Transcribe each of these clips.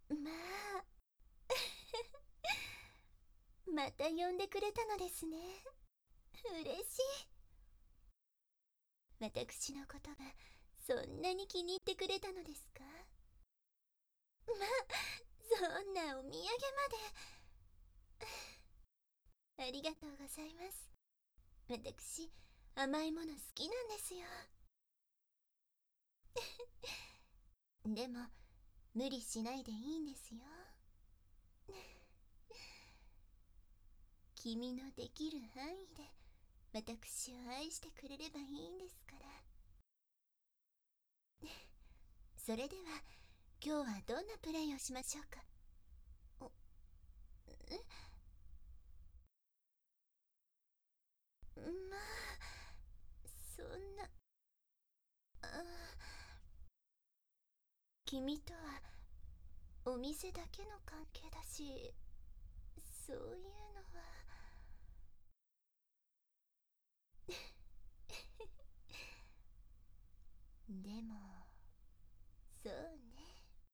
まあまた呼んでくれたのですね。嬉しい。私のことがそんなに気に入ってくれたのですか？まあ、そんなお土産まで。ありがとうございます。私、甘いもの好きなんですよ。でも、無理しないでいいんですよ。君のできる範囲で私を愛してくれればいいんですから。それでは今日はどんなプレイをしましょうか？おえまあ、そんな。君とはお店だけの関係だし、そういうのは。でも、そうね。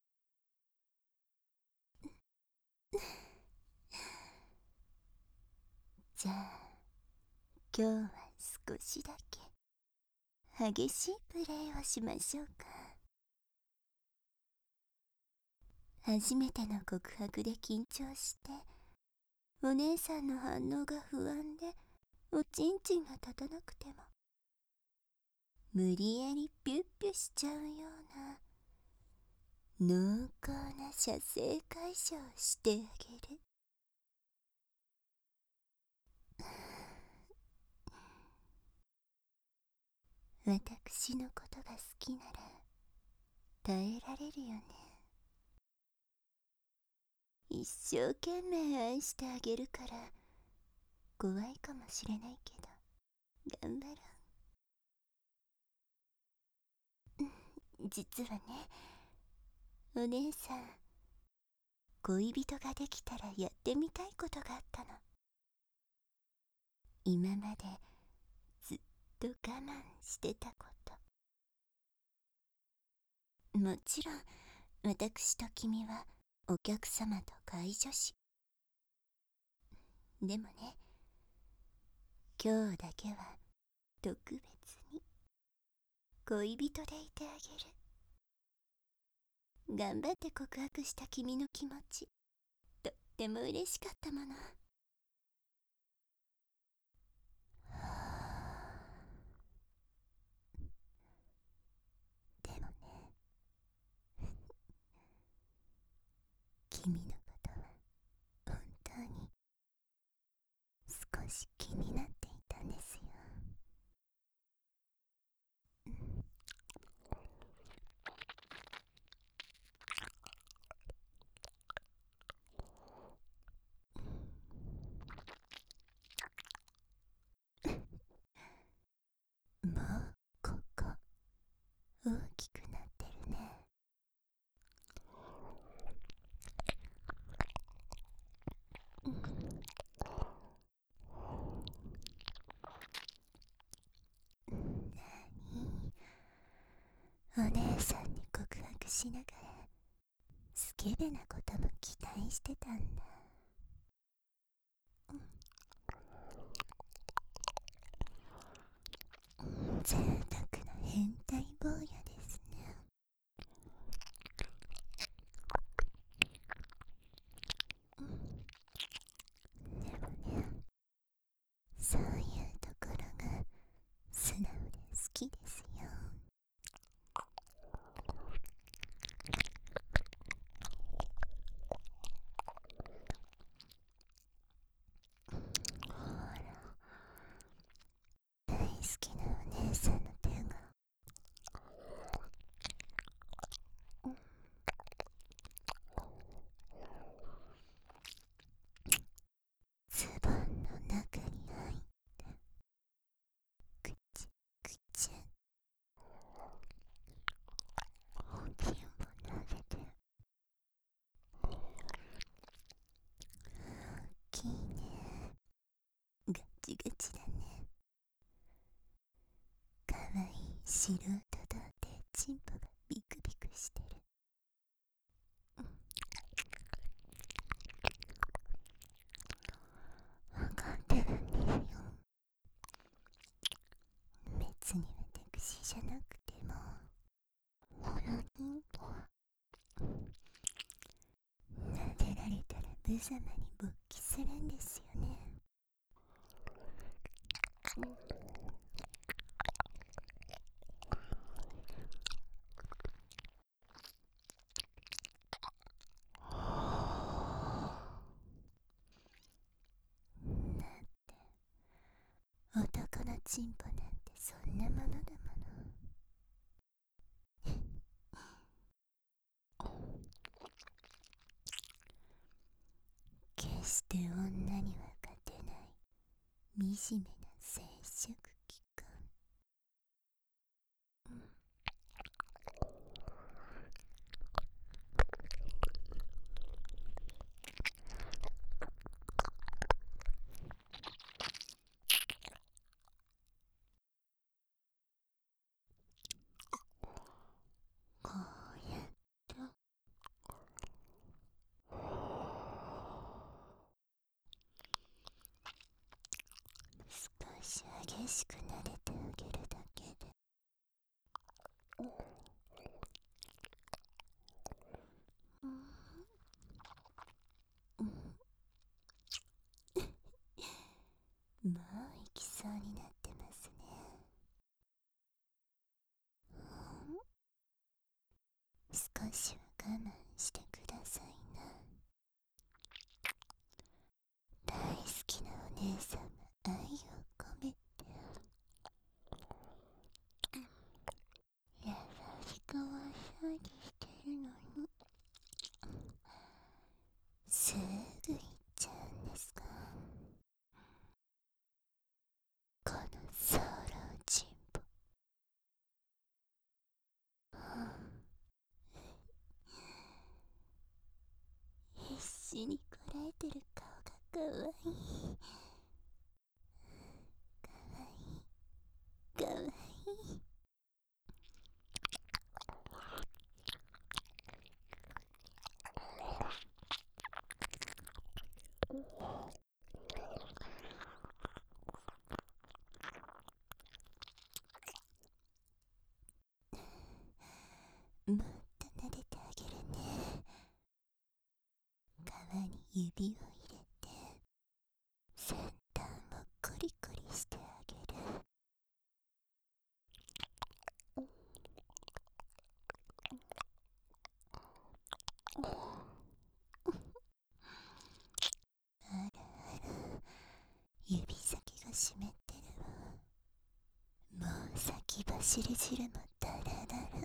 じゃあ今日は少しだけ激しいプレイをしましょうか。初めての告白で緊張してお姉さんの反応が不安でおちんちんが立たなくても無理やりピュッピュしちゃうような濃厚な射精解消をしてあげる。私のことが好きなら耐えられるよね。一生懸命愛してあげるから怖いかもしれないけど頑張ろう。実はね、お姉さん、恋人ができたらやってみたいことがあったの。今までずっと我慢してたこと。もちろん私と君はお客様と介助士。でもね、今日だけは特別に恋人でいてあげる。頑張って告白した君の気持ち、とっても嬉しかったもの。でもね、君のことは本当に少し気になっていたんですよ。もうここ大きくなってるね。お姉さんに告白しながらスケベなことも期待してたんだ。贅沢な変態坊やですね。でもね、そういうところが素直で好きですよ。ほら、大好きなお姉さんの手がズボンの中に入ってくちくち大きいを投げて大きいね。ガチガチだね。かわいい素人童貞チンポがビクビクしてる。 別に私じゃなくてもほらに撫でられたら無様に勃起するんですよね。男のチンポなんてそんなものだもの。決して女には勝てない惨めな生殖器官。こうやって少し激しく撫でてあげるだけでもう行きそうになってますね。少しは我慢してくださいな。大好きなお姉さんが愛を込めて優しくマッサージしてるのにすぐ行っちゃうんですか。このソロチンポ。必死にこらえてる顔がかわいい。かわいい。かわいい。もっと撫でてあげるね。皮に指を入れて先端をコリコリしてあげる。あらあら、指先が湿ってるわ。もう先走り汁もダラダラ。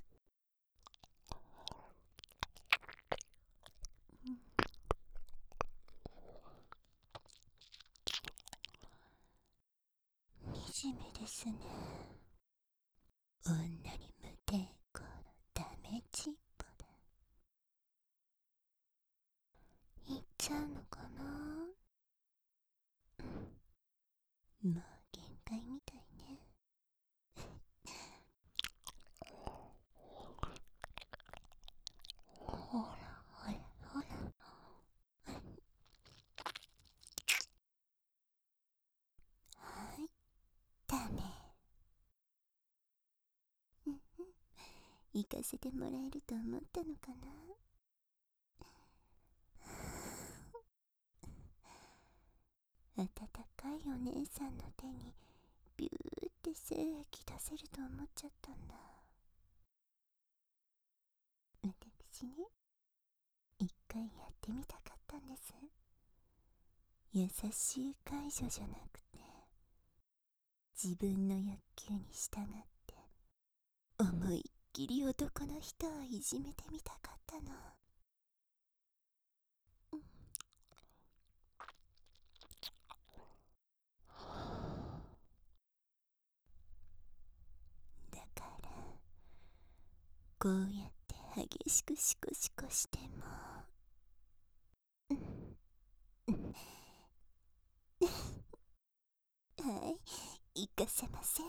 惨めですね。女に無抵抗のダメチンポだ。行っちゃうのかな。もう限界みたいね。ほらほらほら。はい、ダメ。行かせてもらえると思ったのかな。温かいお姉さんの手にビューって精液出せると思っちゃったんだ。私ね、一回やってみたかったんです。優しい介助じゃなくて自分の欲求に従って思いっきり男の人をいじめてみたかったの。だからこうやって激しくシコシコしてもはい、行かせません。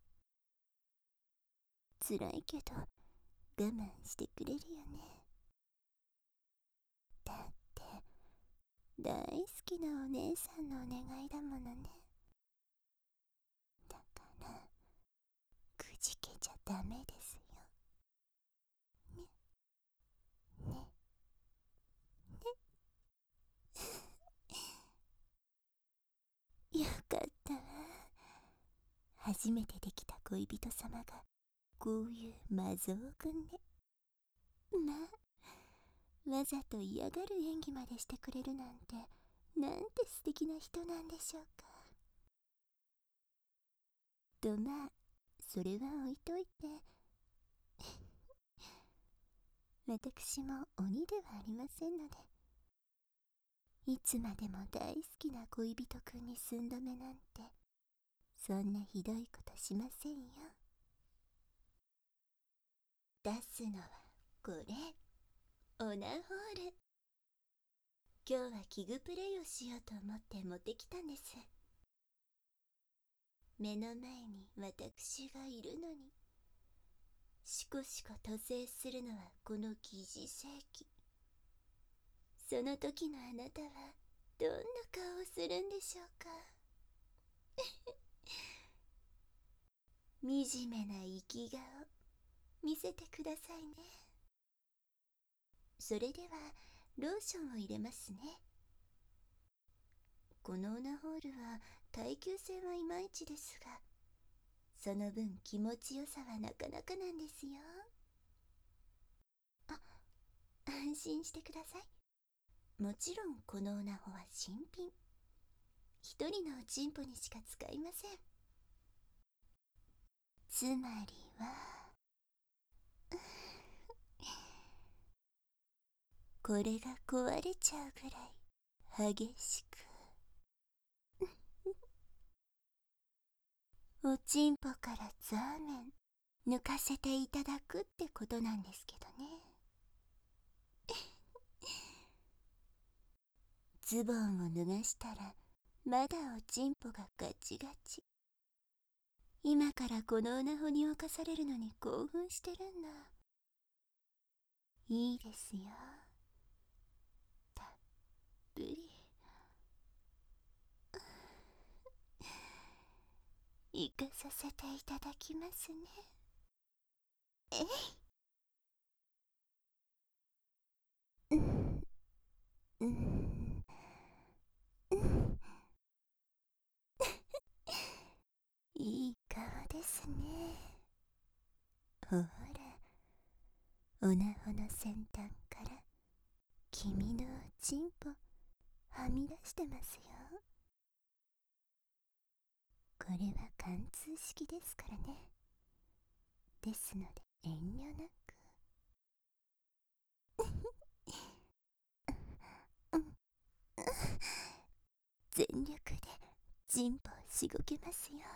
辛いけど我慢してくれるよね。だって大好きなお姉さんのお願いだものね。だからダメですよ。ね、ね、ね。よかったわ。初めてできた恋人様がこういう魔造君で、わざと嫌がる演技までしてくれるなんて、なんて素敵な人なんでしょうか。とそれは置いといて私も鬼ではありませんので、いつまでも大好きな恋人くんに寸止めなんて、そんなひどいことしませんよ。出すのはこれ、オナホール。今日は器具プレイをしようと思って持ってきたんです。目の前に私がいるのに、しこしこと制するのはこの疑似世紀。その時のあなたはどんな顔をするんでしょうか。惨めな生き顔見せてくださいね。それではローションを入れますね。このオナホールは耐久性はいまいちですが、その分気持ちよさはなかなかなんですよ。安心してください。もちろんこのオナホは新品。一人のおちんぽにしか使いません。つまりはこれが壊れちゃうぐらい激しくおちんぽからザーメン抜かせていただくってことなんですけどね。ズボンを脱がしたらまだおちんぽがガチガチ。今からこのオナホに侵されるのに興奮してるんだ。いいですよ、たっぷり行かさせていただきますね。うんうんいい顔ですね。ほら、オナホの先端から君のおちんぽはみ出してますよ。これは貫通式ですからね。ですので遠慮なく全力でチンポをしごけますよ。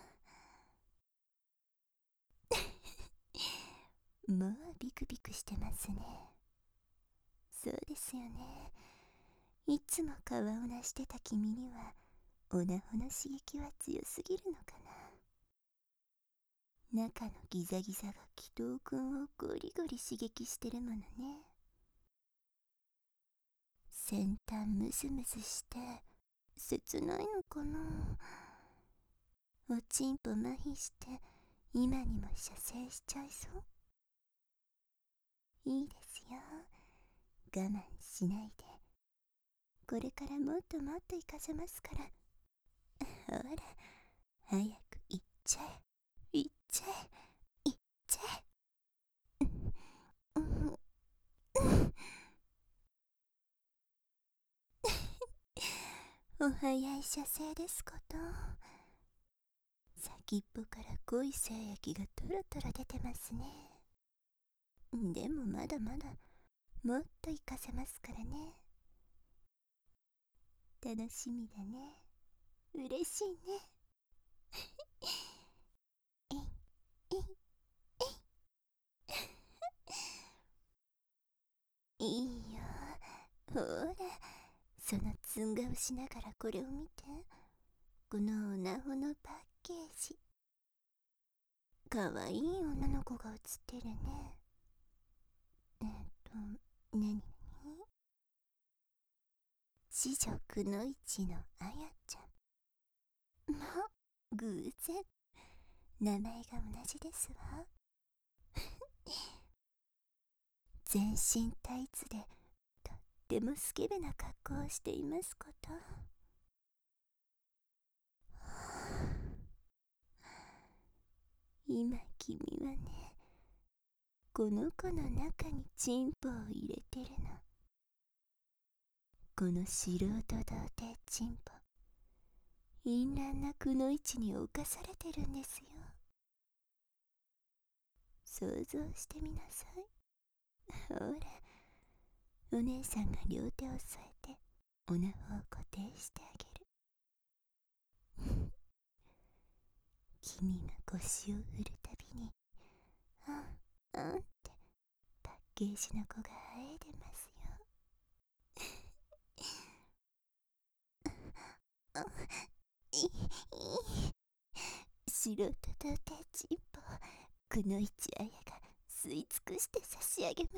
もうビクビクしてますね。そうですよね。いつも顔をなしてた君にはオナホの刺激は強すぎるのかな。中のギザギザが祈祷くんをゴリゴリ刺激してるものね。先端ムズムズして切ないのかな。おちんぽ麻痺して今にも射精しちゃいそう。いいですよ、我慢しないで。これからもっともっと行かせますから。ほら、早く行っちゃえ、行っちゃえ、行っちゃえ。お早い射精ですこと。先っぽから濃い精液がトロトロ出てますね。でもまだまだもっと行かせますからね。楽しみだね。嬉しいね。えいえいいいよ。ほら、そのツン顔しながらこれを見て。このオナホのパッケージ。かわいい女の子が写ってるね。何子女くのいちのあやちゃん。偶然名前が同じですわ。 全身タイツでとってもスケベな格好をしていますこと。今君はね、この子の中にチンポを入れてるの。この素人童貞チンポ、淫乱なくの位置に侵されてるんですよ。想像してみなさい。ほら、お姉さんが両手を添えておなほを固定してあげる。君が腰を振るたびに、ってパッケージの子が生えてますよ。素人童貞チンポ、くのいちあやが吸い尽くして差し上げます。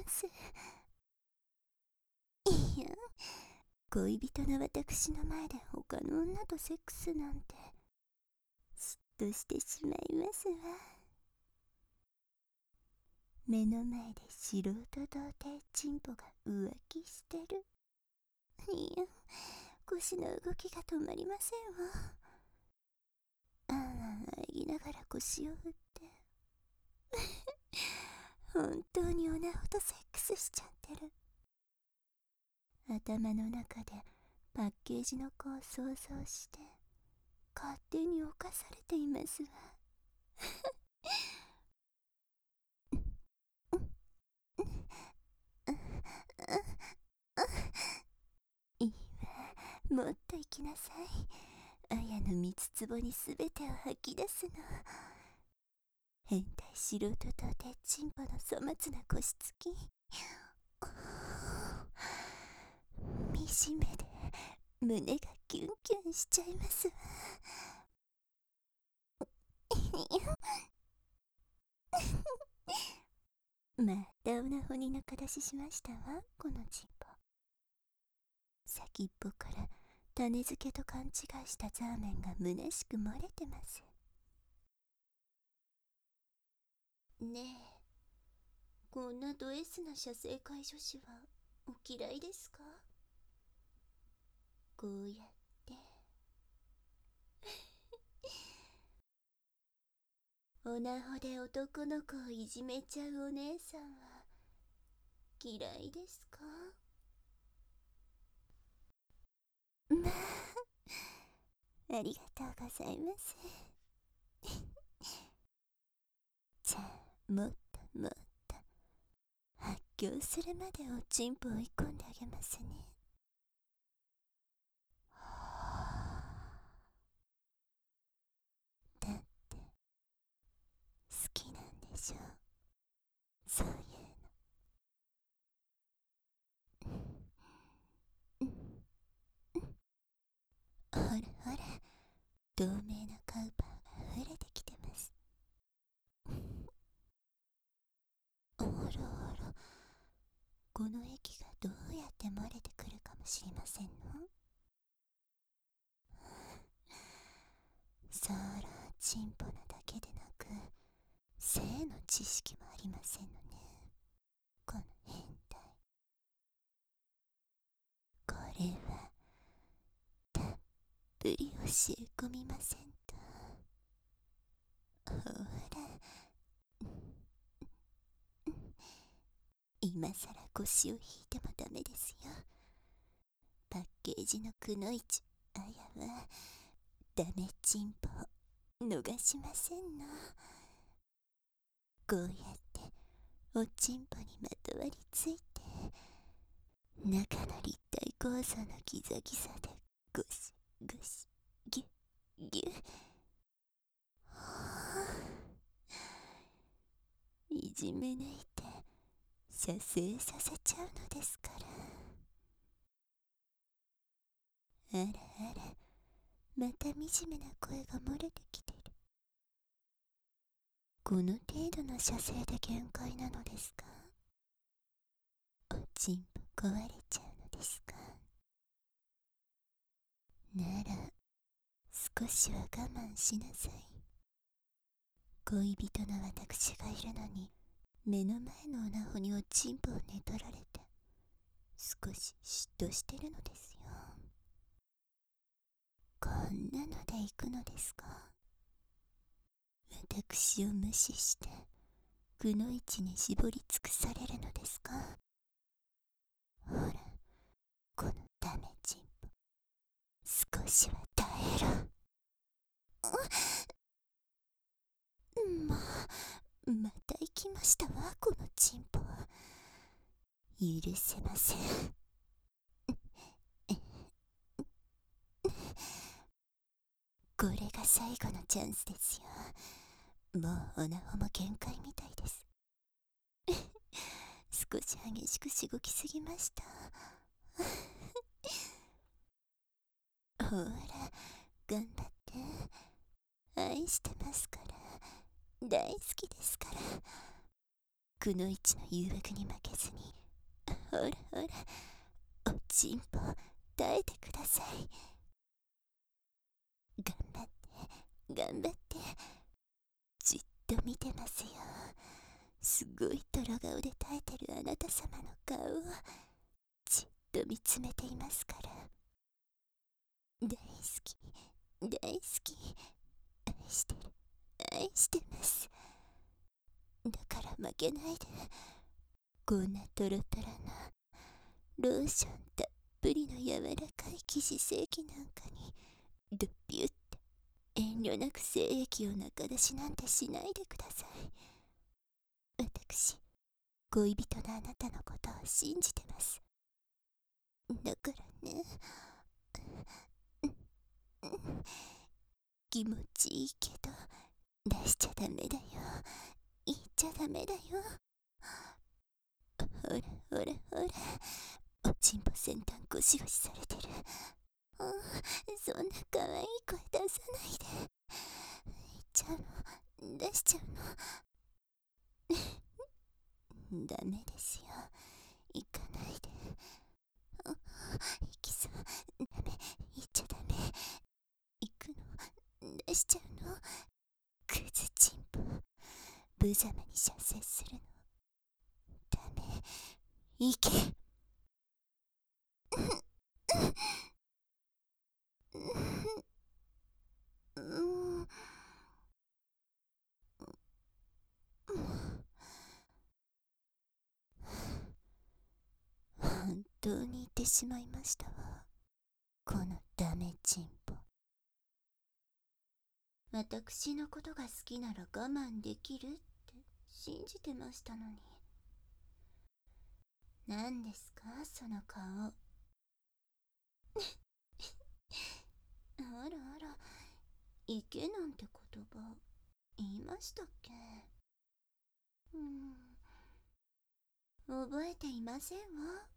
いや、恋人の私の前で他の女とセックスなんて嫉妬してしまいますわ。目の前で素人童貞チンポが浮気してる。いや、腰の動きが止まりませんわ。言いながら腰を振って本当におなほとセックスしちゃってる。頭の中でパッケージの子を想像して勝手に侵されていますわ。いいわ、もっと行きなさい。あやの三つ壺にすべてを吐き出すの。変態素人とてチンポの粗末な腰つき。惨めで胸がキュンキュンしちゃいますわ。またおなほに仲出ししましたわ、このチンポ。先っぽから種付けと勘違いしたザーメンが虚しく漏れてます。ねえ、こんなド S な射精会女子はお嫌いですか？こうやっておなほで男の子をいじめちゃうお姉さんは嫌いですか？まあ、ありがとうございます。じゃあ、もっともっと発狂するまでおちんぽ追い込んであげますね。だって好きなんでしょ、そういうの。ほらほら、透明なカウパーが溢れてきてます。あらあら、この液がどうやって漏れてくるかもしれませんの？そら、チンポなだけでなく性の知識もありませんのね、この変態。これはたっぷり教え込みませんと。ほら、今さら腰を引いてもダメですよ。パッケージのくのいちあやはダメチンポ逃しませんの。こうやっておちんぽにまとわりついて、中の立体構造のギザギザでゴシゴシギュッギュッ、いじめ抜いて射精させちゃうのですから。あらあら、また惨めな声が漏れてきてる。この程度の射精で限界なのですか？おちんぽ壊れちゃうのですか？なら少しは我慢しなさい。恋人の私がいるのに目の前のオナホにおちんぽを寝取られて少し嫉妬してるのですよ。こんなので行くのですか？私を無視してくのいちに絞り尽くされるのですか？ほら、このダメチンポ、少しは耐えろ。また行きましたわ、このチンポ。許せません。これが最後のチャンスですよ。もうオナホも限界みたいです。少し激しくしごきすぎました。ほら、頑張って。愛してますから。大好きですから。くのいちの誘惑に負けずに。ほらほら、おちんぽ耐えてください。頑張って頑張って。じっと見てますよ。すごいトロ顔で耐えてるあなた様の顔をじっと見つめていますから。大好き大好き。愛してる愛してます。だから負けないで。こんなトロトロなローションたっぷりの柔らかい生地精液なんかにドッピュって遠慮なく精液を中出しなんてしないでください。私、恋人のあなたのことを信じてます。だからね、気持ちいいけど出しちゃダメだよ。言っちゃダメだよ。ほらほらほら、おちんぽ先端ゴシゴシされてる。そんな可愛い声出さないで。言っちゃうの、出しちゃうの。ダメですよ、行かないで。行きそう。ダメ、行っちゃダメ。行くの、出しちゃうの。クズチンポ、無様に射精するのダメ。行け。本当に言ってしまいましたわ、このダメチンポ。私のことが好きなら我慢できるって信じてましたのに。何ですかその顔。あらあら、行けなんて言葉言いましたっけ？覚えていませんわ、